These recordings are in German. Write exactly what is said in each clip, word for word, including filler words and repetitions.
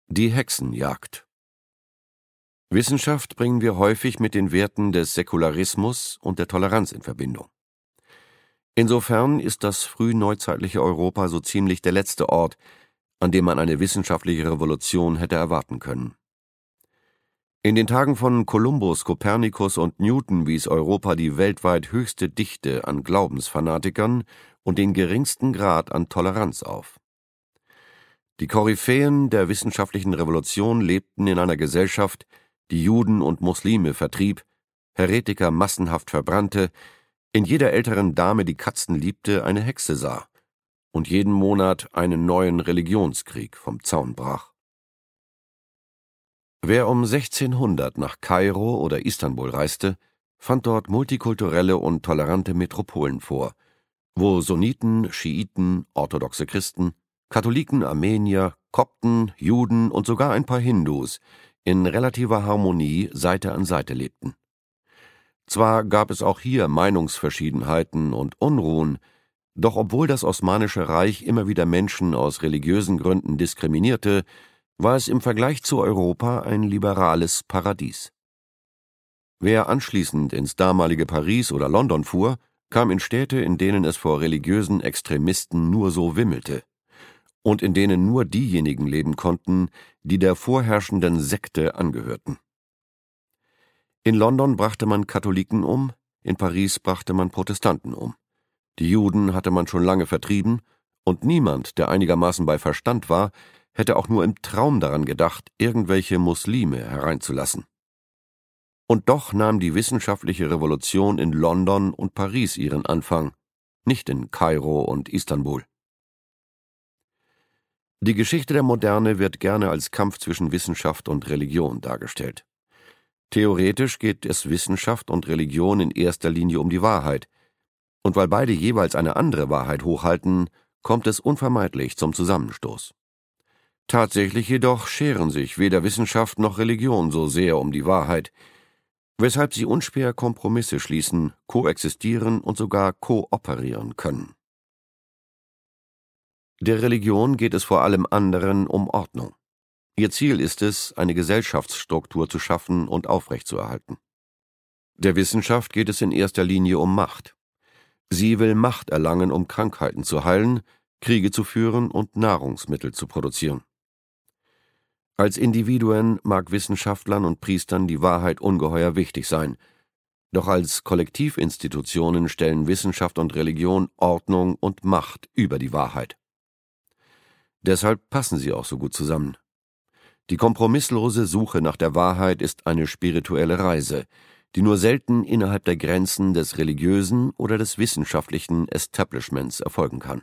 Die Hexenjagd. Wissenschaft bringen wir häufig mit den Werten des Säkularismus und der Toleranz in Verbindung. Insofern ist das frühneuzeitliche Europa so ziemlich der letzte Ort, an dem man eine wissenschaftliche Revolution hätte erwarten können. In den Tagen von Kolumbus, Kopernikus und Newton wies Europa die weltweit höchste Dichte an Glaubensfanatikern und den geringsten Grad an Toleranz auf. Die Koryphäen der wissenschaftlichen Revolution lebten in einer Gesellschaft, die Juden und Muslime vertrieb, Heretiker massenhaft verbrannte, in jeder älteren Dame, die Katzen liebte, eine Hexe sah und jeden Monat einen neuen Religionskrieg vom Zaun brach. Wer um sechzehnhundert nach Kairo oder Istanbul reiste, fand dort multikulturelle und tolerante Metropolen vor, wo Sunniten, Schiiten, orthodoxe Christen, Katholiken, Armenier, Kopten, Juden und sogar ein paar Hindus in relativer Harmonie Seite an Seite lebten. Zwar gab es auch hier Meinungsverschiedenheiten und Unruhen, doch obwohl das Osmanische Reich immer wieder Menschen aus religiösen Gründen diskriminierte, war es im Vergleich zu Europa ein liberales Paradies. Wer anschließend ins damalige Paris oder London fuhr, kam in Städte, in denen es vor religiösen Extremisten nur so wimmelte und in denen nur diejenigen leben konnten, die der vorherrschenden Sekte angehörten. In London brachte man Katholiken um, in Paris brachte man Protestanten um. Die Juden hatte man schon lange vertrieben, und niemand, der einigermaßen bei Verstand war, hätte auch nur im Traum daran gedacht, irgendwelche Muslime hereinzulassen. Und doch nahm die wissenschaftliche Revolution in London und Paris ihren Anfang, nicht in Kairo und Istanbul. Die Geschichte der Moderne wird gerne als Kampf zwischen Wissenschaft und Religion dargestellt. Theoretisch geht es Wissenschaft und Religion in erster Linie um die Wahrheit, und weil beide jeweils eine andere Wahrheit hochhalten, kommt es unvermeidlich zum Zusammenstoß. Tatsächlich jedoch scheren sich weder Wissenschaft noch Religion so sehr um die Wahrheit, weshalb sie unschwer Kompromisse schließen, koexistieren und sogar kooperieren können. Der Religion geht es vor allem anderen um Ordnung. Ihr Ziel ist es, eine Gesellschaftsstruktur zu schaffen und aufrechtzuerhalten. Der Wissenschaft geht es in erster Linie um Macht. Sie will Macht erlangen, um Krankheiten zu heilen, Kriege zu führen und Nahrungsmittel zu produzieren. Als Individuen mag Wissenschaftlern und Priestern die Wahrheit ungeheuer wichtig sein, doch als Kollektivinstitutionen stellen Wissenschaft und Religion Ordnung und Macht über die Wahrheit. Deshalb passen sie auch so gut zusammen. Die kompromisslose Suche nach der Wahrheit ist eine spirituelle Reise, die nur selten innerhalb der Grenzen des religiösen oder des wissenschaftlichen Establishments erfolgen kann.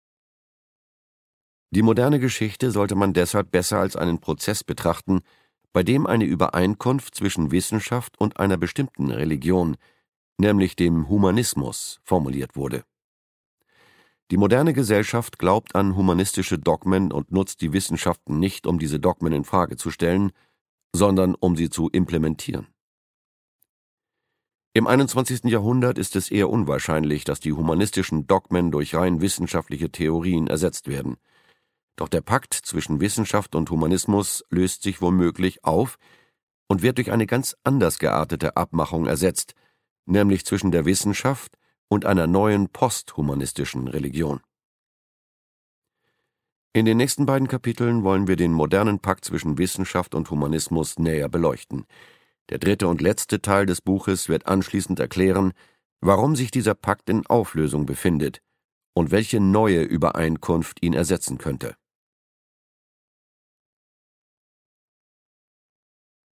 Die moderne Geschichte sollte man deshalb besser als einen Prozess betrachten, bei dem eine Übereinkunft zwischen Wissenschaft und einer bestimmten Religion, nämlich dem Humanismus, formuliert wurde. Die moderne Gesellschaft glaubt an humanistische Dogmen und nutzt die Wissenschaften nicht, um diese Dogmen in Frage zu stellen, sondern um sie zu implementieren. Im einundzwanzigsten Jahrhundert ist es eher unwahrscheinlich, dass die humanistischen Dogmen durch rein wissenschaftliche Theorien ersetzt werden. Doch der Pakt zwischen Wissenschaft und Humanismus löst sich womöglich auf und wird durch eine ganz anders geartete Abmachung ersetzt, nämlich zwischen der Wissenschaft und einer neuen posthumanistischen Religion. In den nächsten beiden Kapiteln wollen wir den modernen Pakt zwischen Wissenschaft und Humanismus näher beleuchten. Der dritte und letzte Teil des Buches wird anschließend erklären, warum sich dieser Pakt in Auflösung befindet und welche neue Übereinkunft ihn ersetzen könnte.